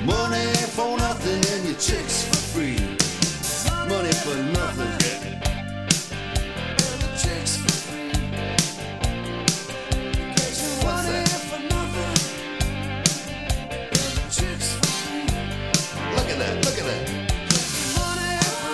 Money for nothing and your chicks for free. Money for nothing. And your chicks for free. What's that? For nothing. And your chicks for free. Look at that, look at that. Money for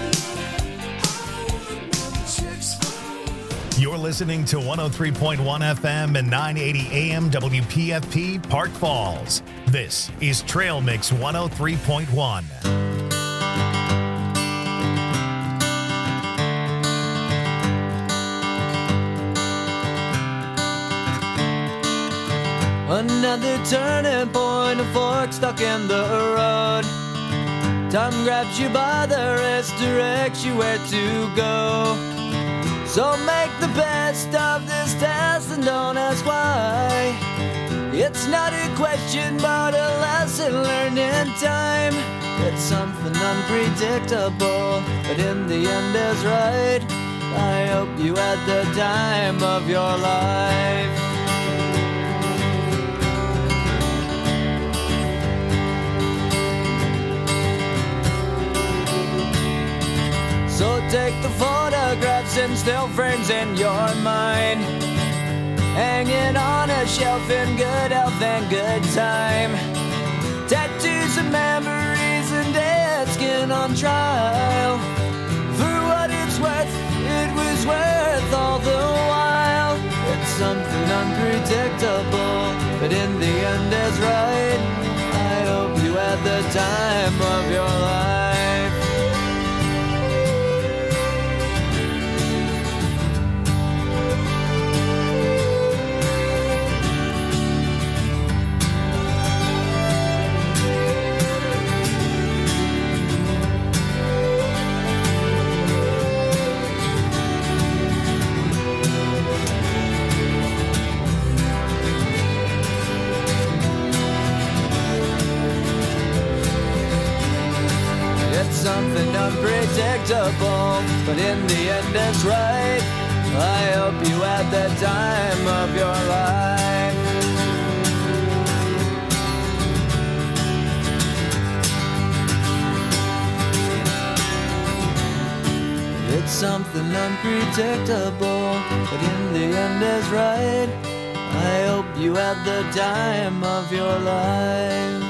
nothing. Chicks for free. You're listening to 103.1 FM and 980 AM WPFP Park Falls. This is Trail Mix 103.1. Another turning point, a fork stuck in the road. Time grabs you by the wrist, directs you where to go. So make the best of this test and don't ask why. It's not a question but a lesson learned in time. It's something unpredictable, but in the end is right. I hope you had the time of your life. So take the photographs and still frames in your mind, hanging on a shelf in good health and good time. Tattoos and memories and dead skin on trial. For what it's worth, it was worth all the while. It's something unpredictable, but in the end is right. I hope you had the time of your life. Something unpredictable, but in the end it's right. I hope you had the time of your life. It's something unpredictable, but in the end is right. I hope you had the time of your life.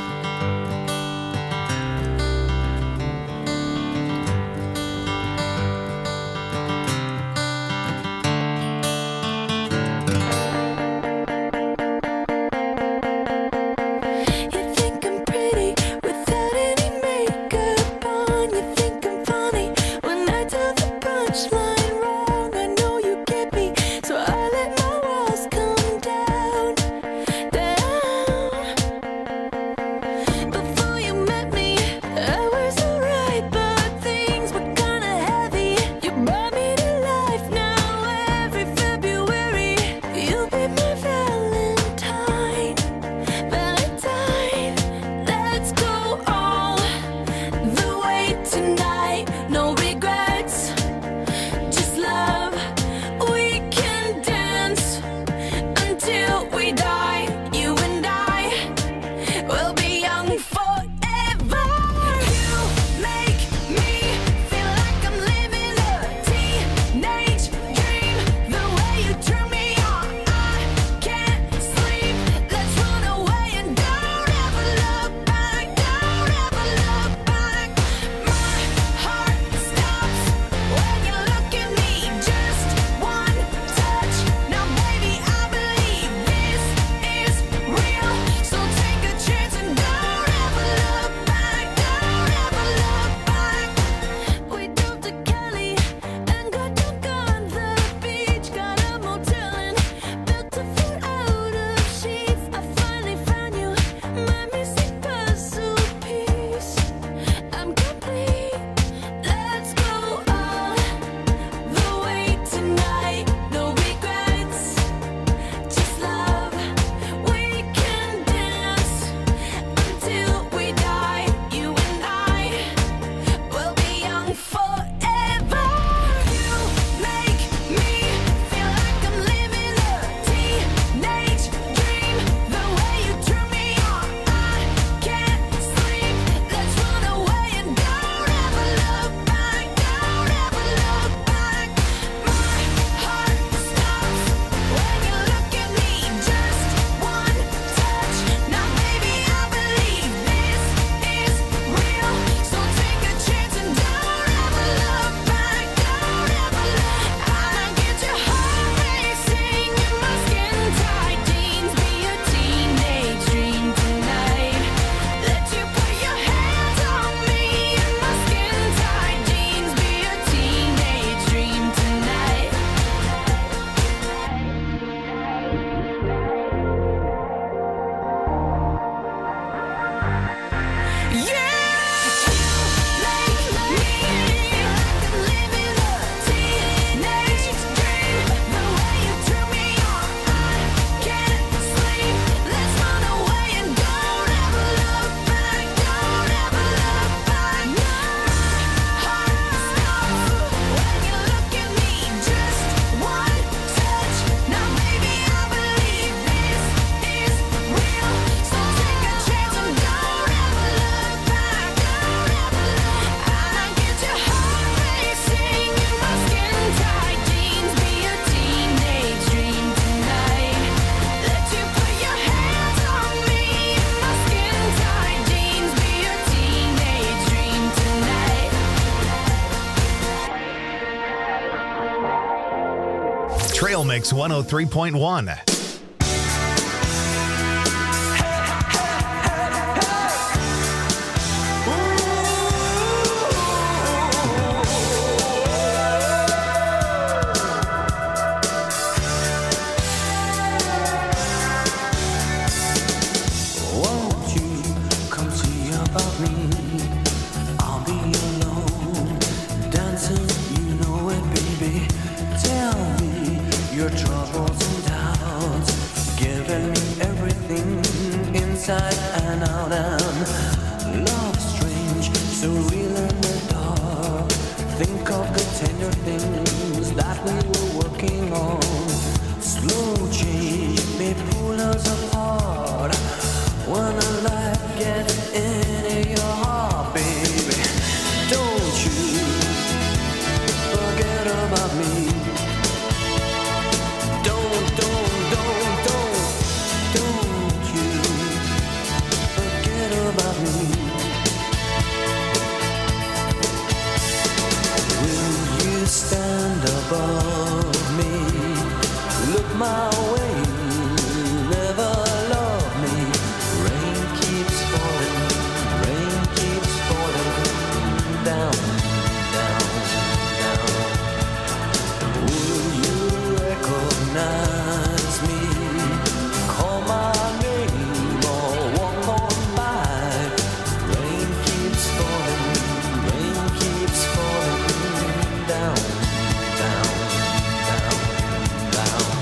Trail Mix 103.1. Won't you come see about me? I'll be alone, dancing, you know it, baby. Tell me your troubles and doubts, giving me everything inside and out. And love strange, so real in the dark. Think of the tender things that we were working on. Slow change may pull us apart. When a light gets into your heart, baby, don't you forget about me. Don't you forget about me. Will you stand above me? Look my way, never love me. Rain keeps falling down, down, down. Will you recognize me? Call my name or walk on by. Rain keeps falling down, down, down, down.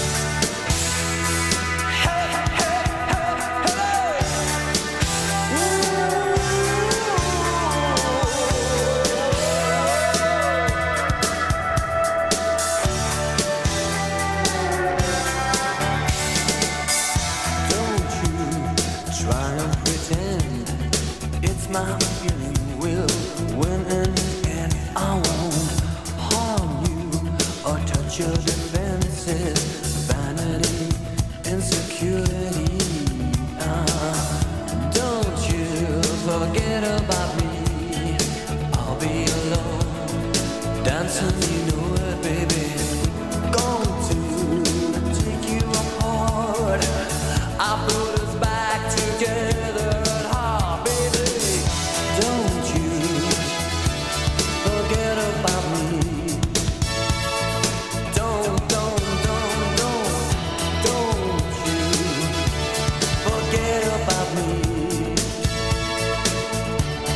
Don't you try and pretend it's my feeling will win in the end. I won't harm you or touch your defenses. Vanity, insecurity. Don't you forget about me. I'll be alone, dancing, you know it, baby. Going to take you apart. I put us back together at heart, baby. Don't you forget about me. Don't you forget about me.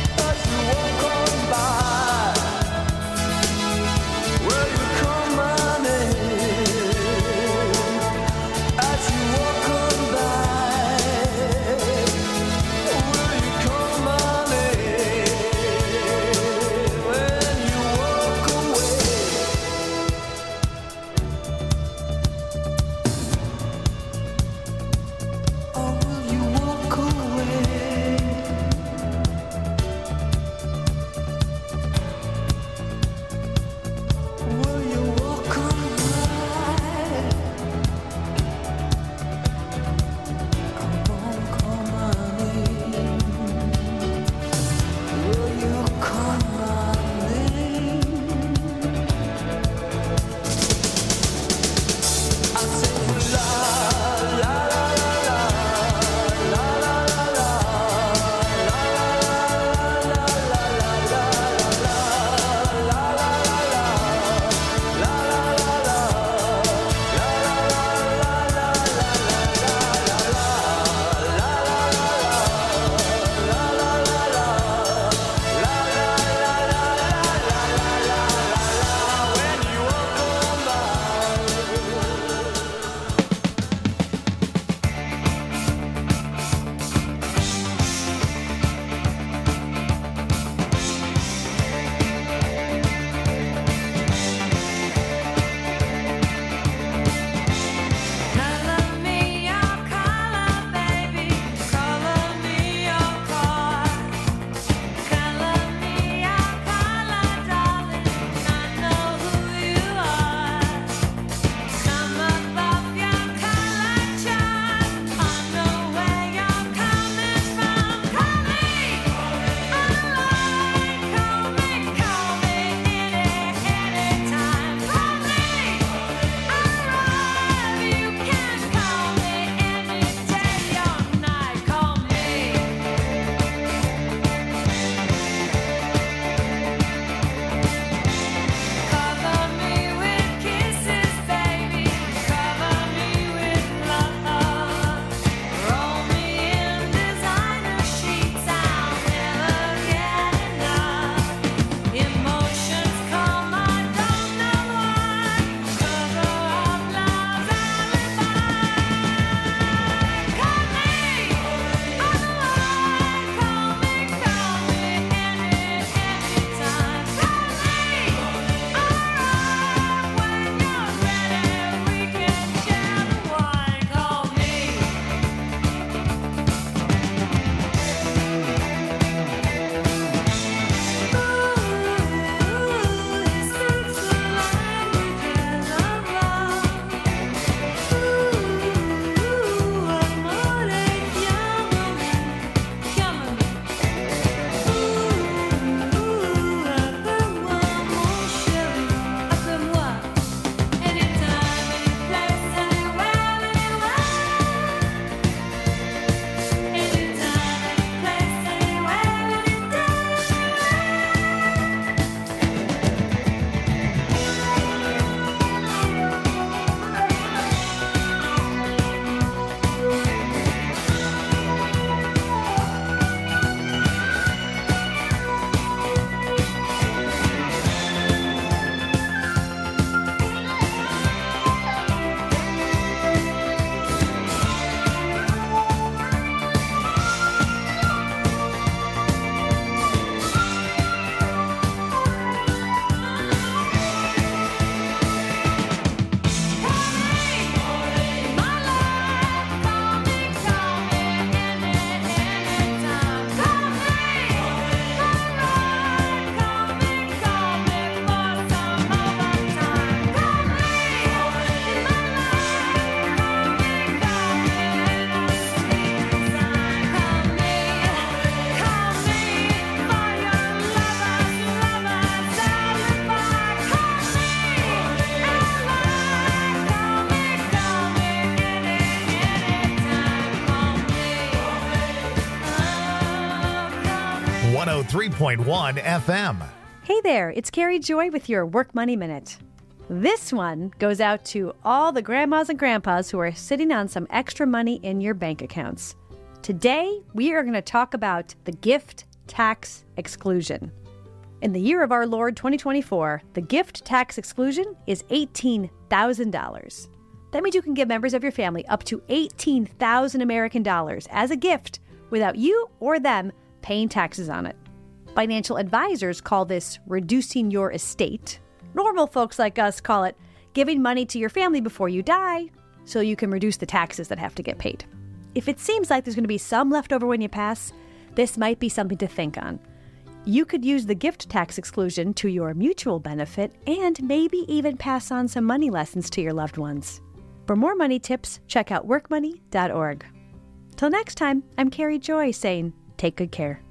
103.1 FM. Hey there, it's Carrie Joy with your Work Money Minute. This one goes out to all the grandmas and grandpas who are sitting on some extra money in your bank accounts. Today, we are going to talk about the gift tax exclusion. In the year of our Lord 2024, the gift tax exclusion is $18,000. That means you can give members of your family up to $18,000 American dollars as a gift without you or them paying taxes on it. Financial advisors call this reducing your estate. Normal folks like us call it giving money to your family before you die so you can reduce the taxes that have to get paid. If it seems like there's going to be some left over when you pass, this might be something to think on. You could use the gift tax exclusion to your mutual benefit and maybe even pass on some money lessons to your loved ones. For more money tips, check out workmoney.org. Till next time, I'm Carrie Joy saying, take good care.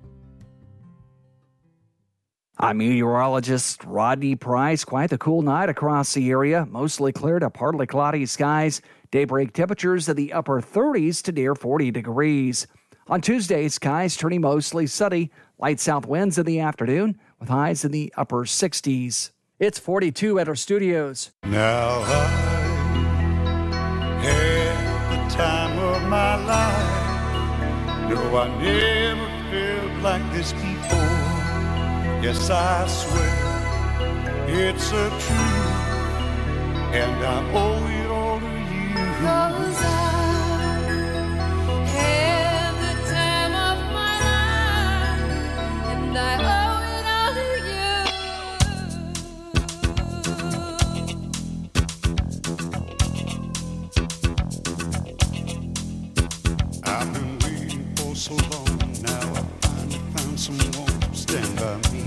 I'm meteorologist Rodney Price. Quite the cool night across the area. Mostly clear to partly cloudy skies. Daybreak temperatures in the upper 30s to near 40 degrees. On Tuesday, skies turning mostly sunny. Light south winds in the afternoon with highs in the upper 60s. It's 42 at our studios. Now I had the time of my life. No, I never felt like this before. Yes, I swear it's a truth, and I owe it all to you. 'Cause I had the time of my life, and I owe it all to you. I've been waiting for so long, now I finally found someone to stand by me.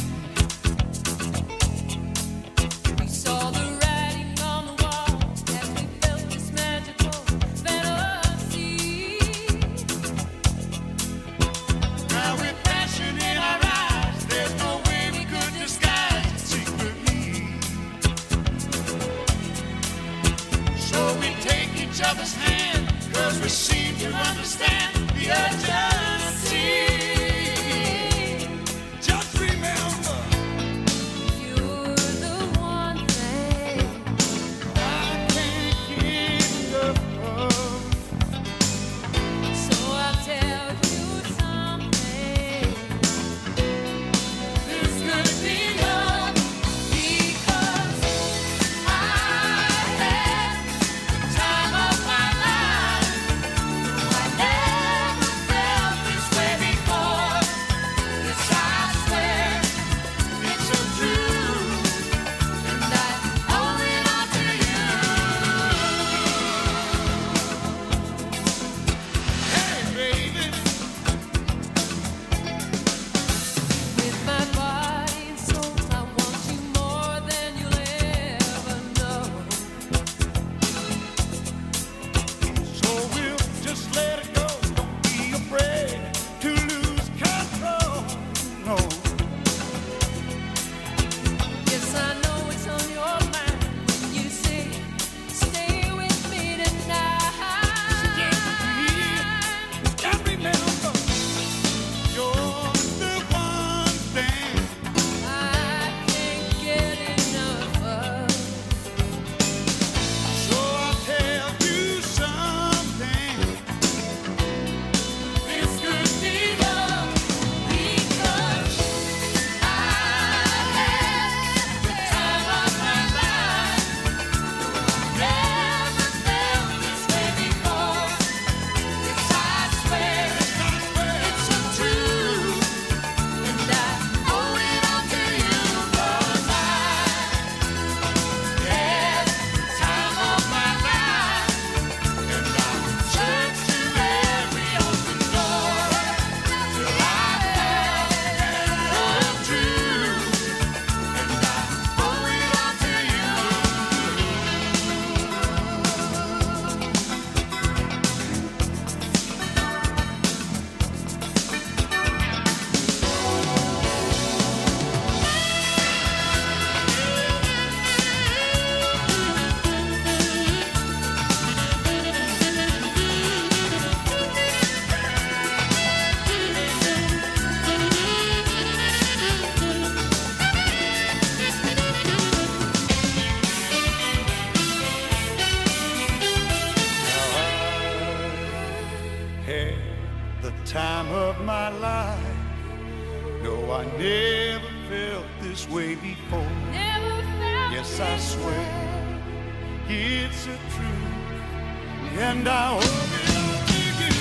We saw the writing on the wall as we felt this magical fantasy. Now with passion in our eyes, there's no way we could disguise it secretly. So we take each other's hand, 'cause we seem to understand the urgency. Just remember, You're the one thing I can't get enough of. So I'll tell you something. This could be love because I had the time of my life. I never felt my life. No, I never felt this way before. Never felt Yes, I swear it's a truth, and I hope it'll take you.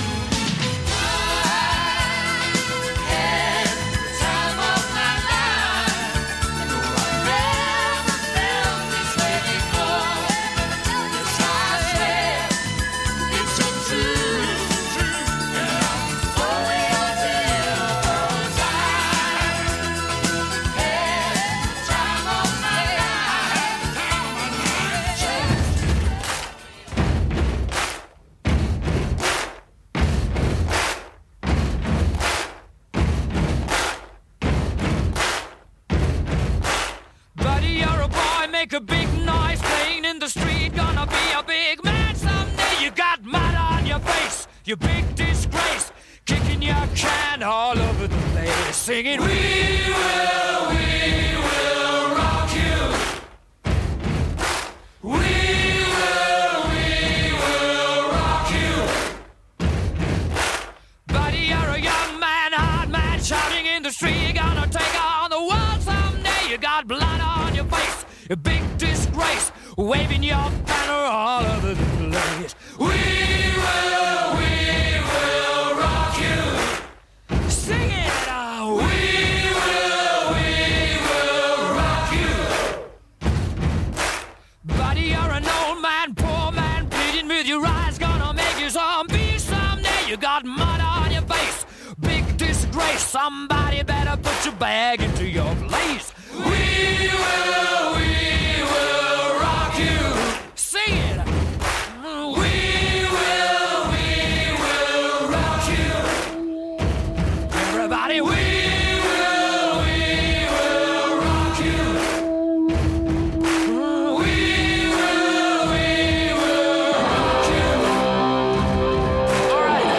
had the time of my life. No, I never felt this way before. Yes, I swear it's a truth, and I owe it to you. 'Cause I had the time of my Buddy, you're a boy, make a big noise playing in the street. Gonna be a big man someday. You got mud on your face, you big disgrace. Kicking your can all over the place. Singing, we will rock you. We will rock you. Buddy, you're a young man, hard man, shouting in the street. You're gonna take on the world someday. You got blood on your face, a big disgrace, waving your banner all over the place. We will rock you. Sing it out. We will rock you. Buddy, you're an old man, poor man, pleading with your eyes, gonna make you zombie someday. You got mud on your face, big disgrace. Somebody better put your bag into your place. We will rock you. Sing it. We will rock you. Everybody, we will rock you. We will rock you. All right.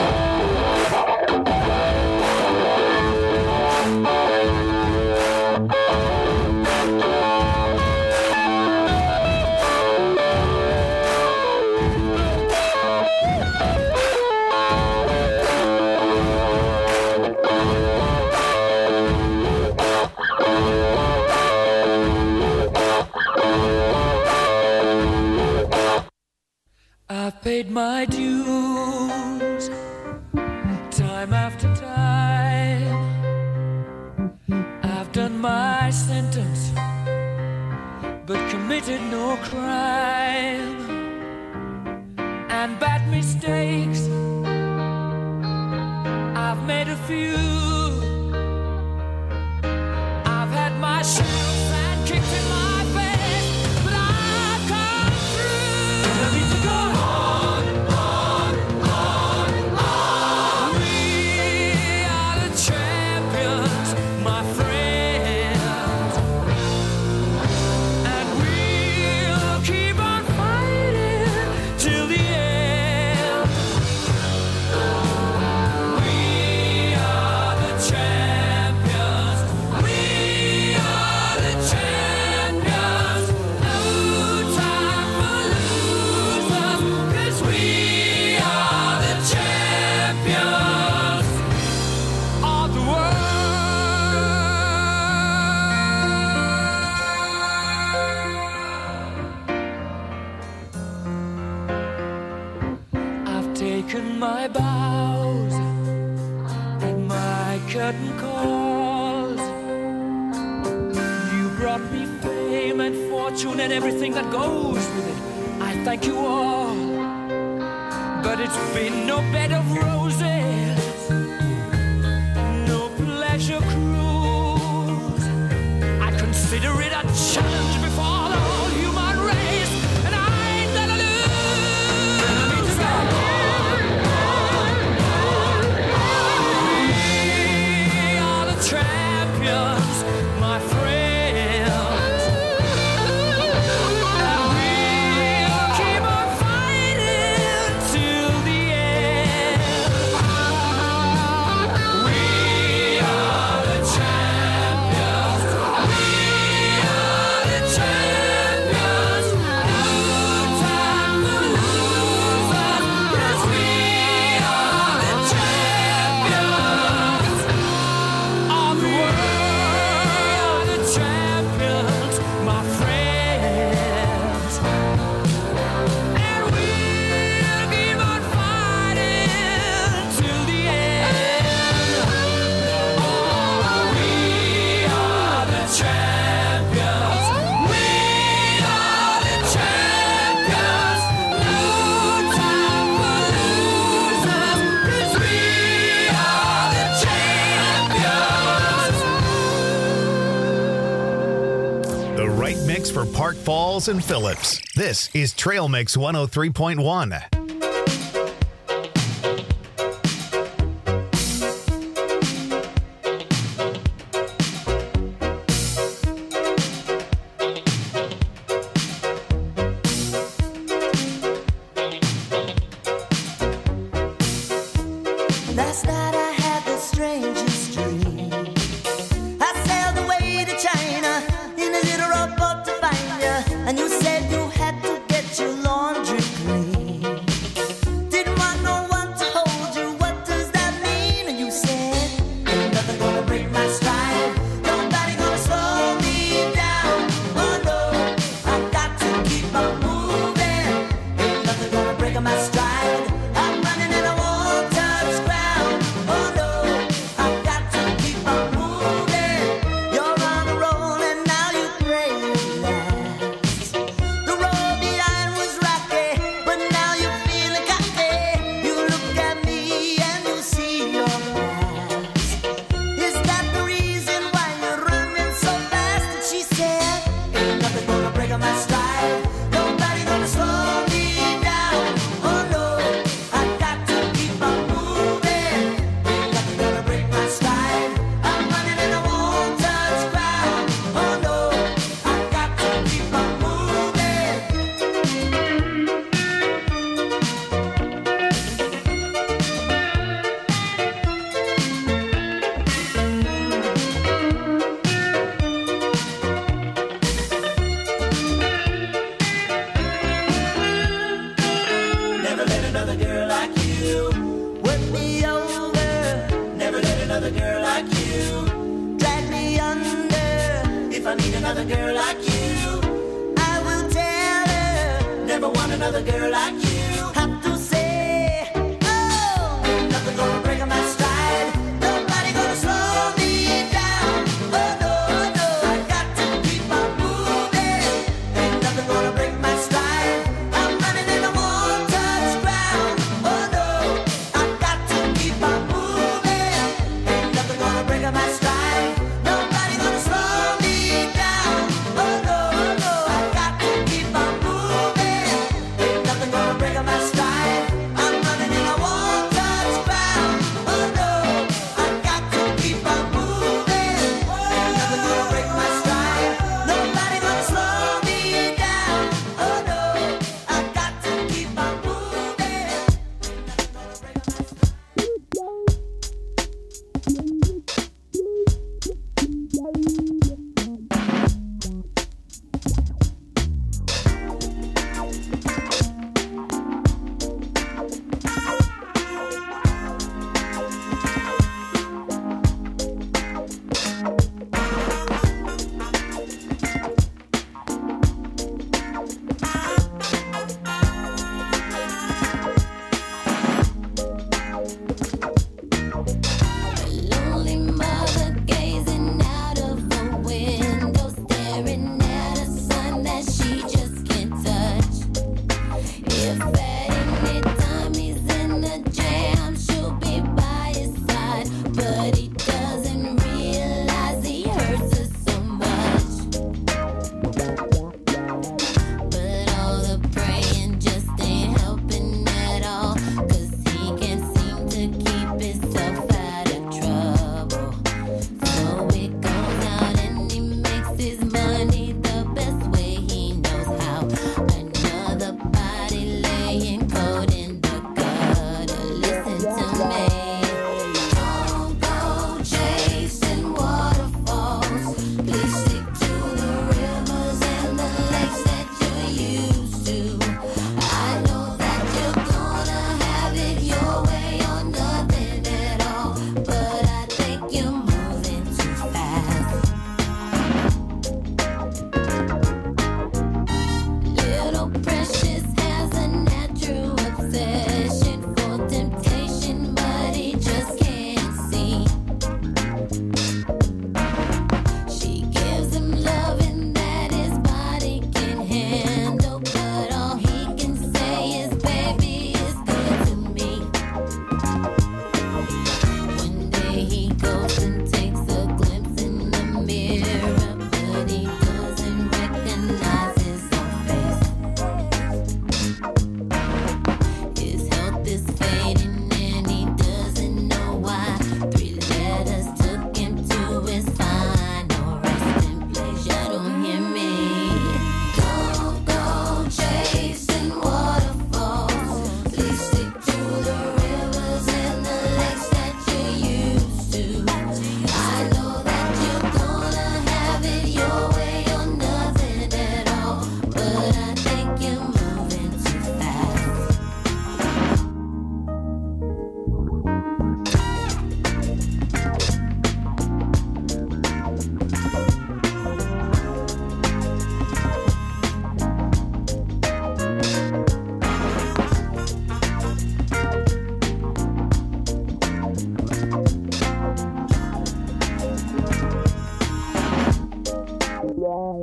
I've paid my dues time after time. I've done my sentence, but committed no crime. And bad mistakes, I've made a few. I've had my share of sand kicked in my face, but I've come through. I need to go on. We are the champions, my friends, and we'll keep on fighting till the end. We are the champions. We are the champions. No time for losers, 'cause we are the champions of the world. I've taken my bows and my curtain calls. You brought me fame and fortune and everything that goes with it. I thank you all, but it's been no bed of roses, no pleasure cruise. I consider it a challenge before the whole human race, and I ain't gonna lose. We are the champions, my friends, and we'll keep on fighting till the end. We are the champions. We are the champions. No time for losers, 'cause we are the champions. for Park Falls and Phillips. This is Trail Mix 103.1. Last night I had the strangest dream. I sailed away to China in a little rowboat to find you, and you said you had to get your laundry clean. Didn't want no one to hold you. What does that mean? And you said, ain't nothing gonna break my stride. Nobody gonna slow me down. Oh no, I got to keep on moving. Ain't nothing gonna break my stride. I'm running and I won't touch ground. Oh no, I got to keep on moving. You're on a roll and now you pray it lasts. The road behind was rocky, but now you're feeling cocky. You look at me and you see your past. Is that the reason why you're running so fast? And she said, ain't nothing gonna break my stride. Nobody gonna slow me down. Oh no, I got to keep on moving. Ain't nothing gonna break my stride. I'm running and I won't touch ground. Oh no, I got to keep on moving. Never let another girl like you work me over. Never let another girl like you drag me under. If I need another girl like you, I will tell her. Never want another girl like you. Have to say, oh, ain't nothing gonna break my stride. Nobody gonna slow me down. Oh no, no, I got to keep on moving. Ain't nothing gonna break my stride. I'm running and I won't touch ground. Oh no, I got to keep on moving. Ain't nothing gonna break my stride. Nobody gonna slow me down. Oh no, no, I got to keep on moving. Ain't nothing gonna break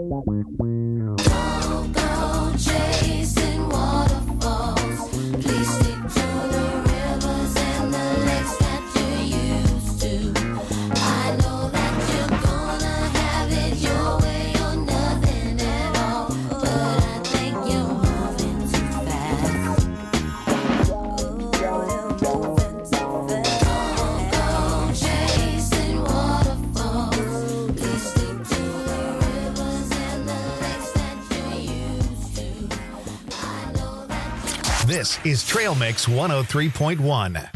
Don't go chasing waterfalls. Please stick to the rivers and the lakes that you're used to. I know that you're gonna have it your way or nothing at all, but I think you're moving too fast. Don't go chasing waterfalls. Please stick to the rivers and the lakes that you're used to. I know that This is Trail Mix 103.1.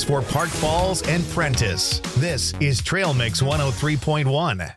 for Park Falls and Prentice. This is Trail Mix 103.1.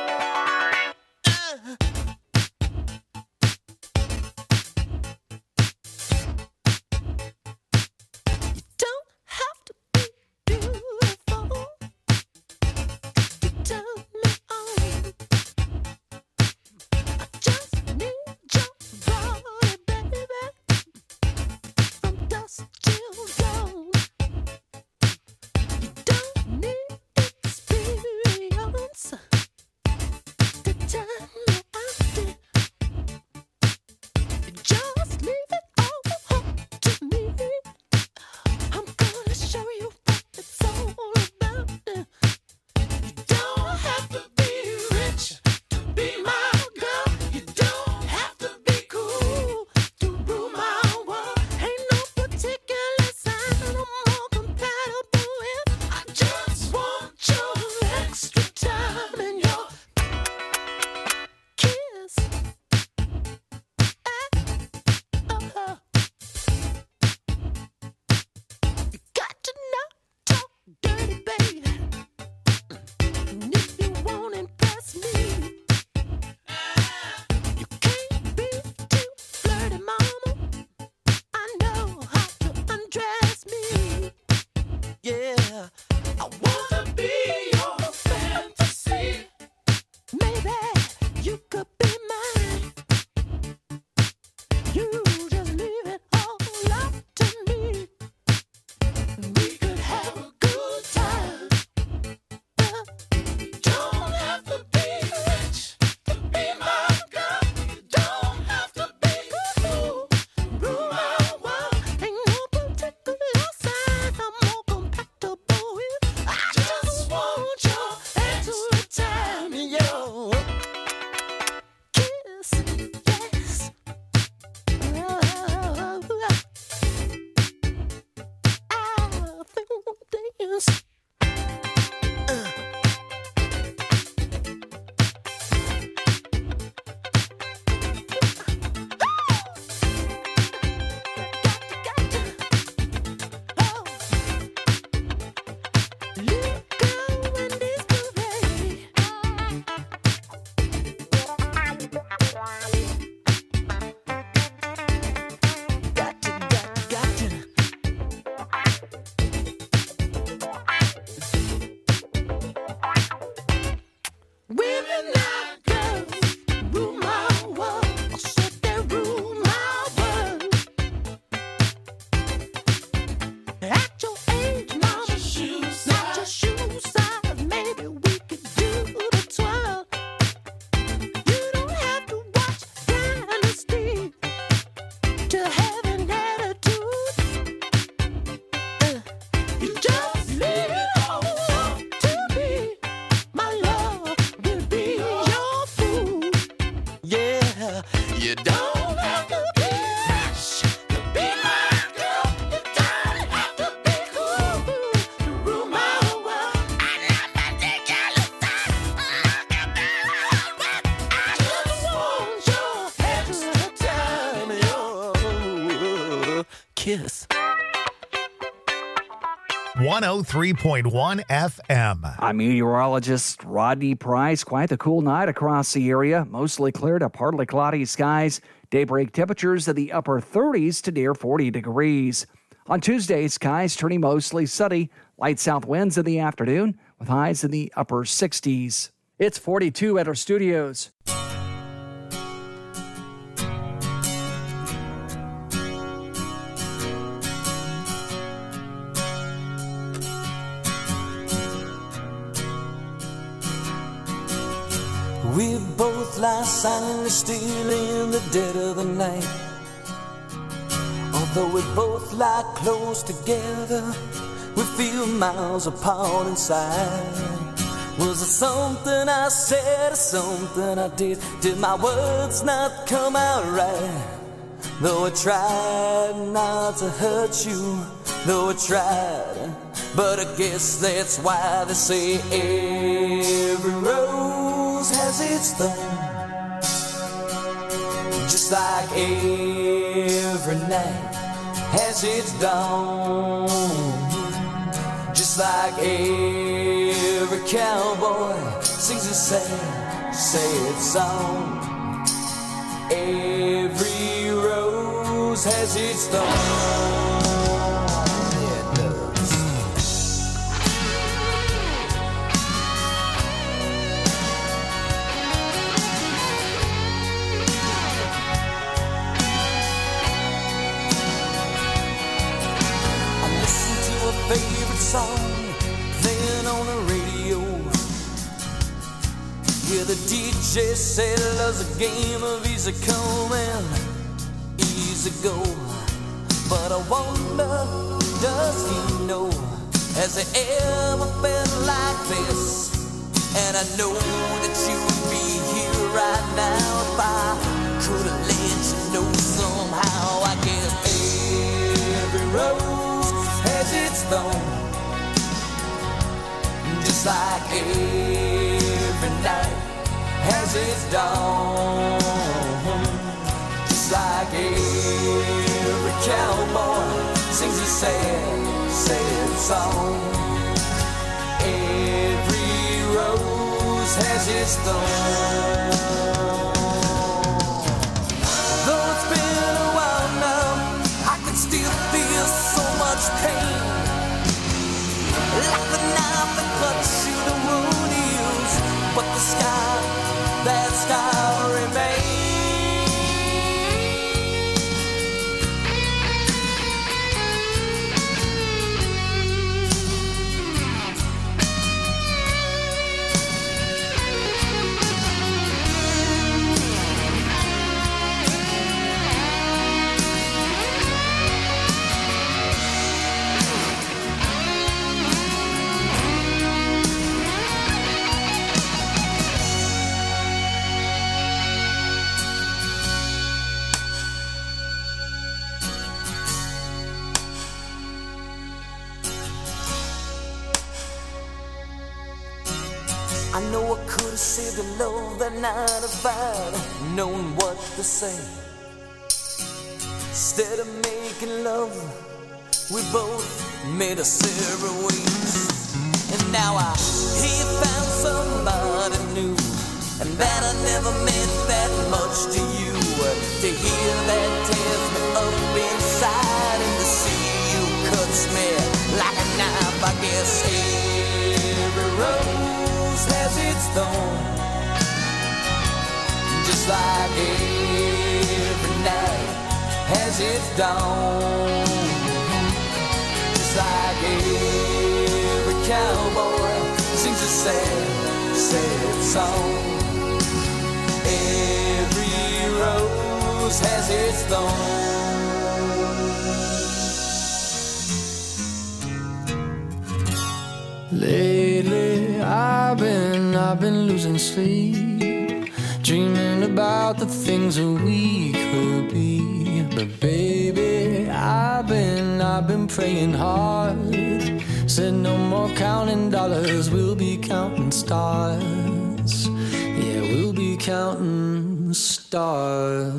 Kiss. 103.1 FM. I'm meteorologist Rodney Price. Quite the cool night across the area. Mostly clear to partly cloudy skies. Daybreak temperatures in the upper 30s to near 40 degrees. On Tuesday, skies turning mostly sunny. Light south winds in the afternoon with highs in the upper 60s. It's 42 at our studios. We both lie silently still in the dead of the night. Although we both lie close together, we feel miles apart inside. Was it something I said or something I did? Did my words not come out right? Though I tried not to hurt you, though I tried, but I guess that's why they say every rose has its thorn. Just like every night has its dawn. Just like every cowboy sings a sad, sad song. Every rose has its thorn. Yeah, it does. I listen to a favorite song, then on the radio. Yeah, the DJ said love's a game of easy come and easy go. But I wonder, does he know? Has he ever been like this? And I know that you would be here right now if I could have let you know somehow. I guess every rose has its thorn, just like every night has its dawn. Just like every cowboy sings a sad, sad song. Every rose has its thorn. Though it's been a while now, I can still feel so much pain, like the knife that cuts you the wound heals, but the sky, that sky remains. I know I could have saved the love that night if I'd known what to say. Instead of making love, we both made us separate ways. And now I hear you found somebody new, and that I never meant that much to you. To hear that tears me up inside, and to see you cuts me like a knife. I guess every rose has its thorn, just like every night has its dawn. Just like every cowboy sings a sad, sad song. Every rose has its thorn. Lately I've been losing sleep, dreaming about the things that we could be. But baby, I've been praying hard. Said no more counting dollars, we'll be counting stars. Yeah, we'll be counting stars.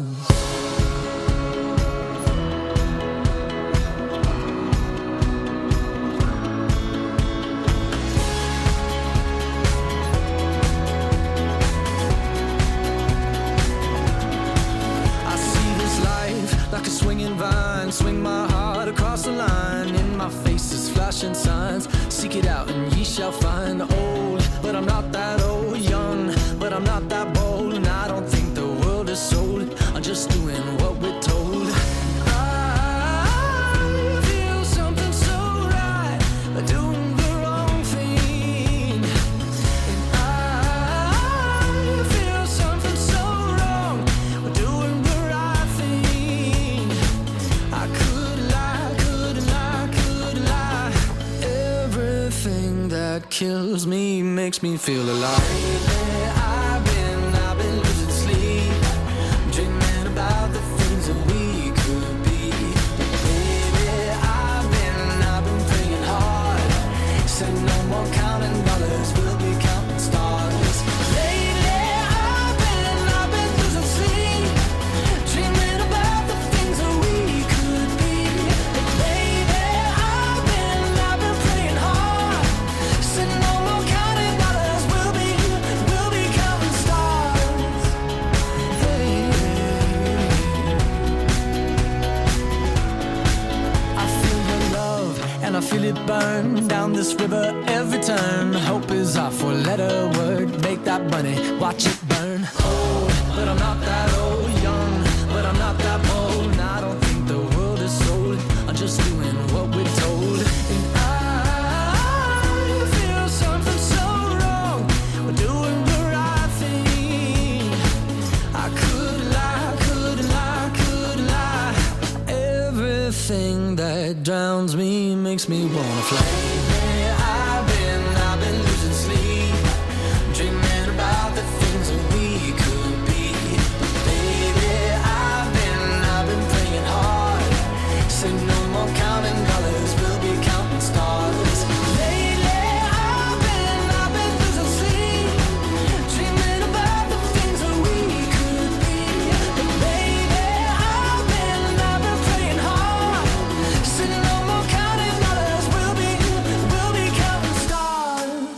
Like a swinging vine, swing my heart across the line. In my face is flashing signs. Seek it out and ye shall find. Old, but I'm not that old. Young, but I'm not that bold. And I don't think the world is sold. I'm just doing what we're told. I feel something so right, doing the wrong thing. And I feel something so wrong, doing the right thing. I could lie. Everything that kills me makes me feel alive. Lately, I've been losing sleep, dreaming about the things that we could be. Baby, I've been praying hard. Said no more counting dollars, we'll be counting stars. Lately, I've been losing sleep, dreaming about the things that we could be. Baby, I've been praying hard. down this river every turn. Hope is our four-letter word. Make that money, watch it burn. Old, but I'm not that old. Young, but I'm not that bold. And I don't think the world is sold. I'm just doing what we're told. And I feel something so wrong. We're doing the right thing. I could lie, couldn't lie, couldn't lie. Everything that drowns me makes me wanna fly. I've been losing sleep, dreaming about the things that we could be. Baby, I've been praying hard. Said no more counting dollars, we'll be counting stars. Lately, I've been losing sleep, dreaming about the things that we could be. But baby, I've been praying hard. Said no more counting dollars, we'll be counting stars.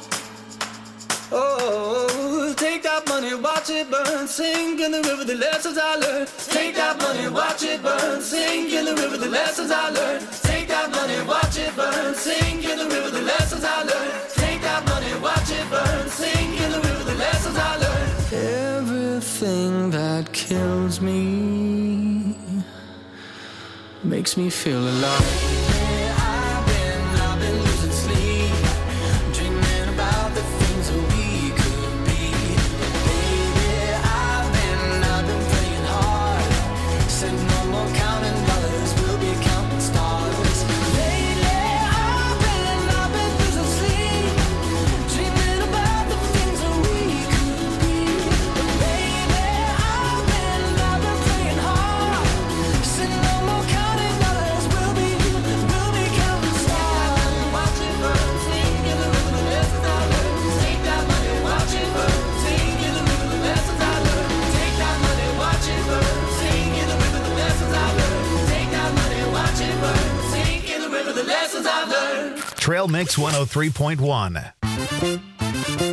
Oh, take that money, watch it burn, sink in the river, the lessons I learned. Take that money, watch it burn, sink in the river, the lessons I learned. Take that money, watch it burn, sink in the river, the lessons I learned. Take that money, watch it burn, sink in the river, the lessons I learned. Everything that kills me makes me feel alive. I've been losing sleep, dreaming about the things that we could be. Baby, I've been praying hard. Said no more counting dollars, we'll be counting stars. Lately, I've been losing sleep, dreaming about the things that we could be. But baby, I've been praying hard. Said no more counting dollars, we'll be counting stars. Watch it burn, sink in the river, the lessons I learned. Take that money, watch it burn, sink in the river, the lessons I learned. Take that money, watch it burn, sink in the river, the lessons I learned. Take that money, watch it burn, sink in the river, the lessons I've learned. Trail Mix 103.1.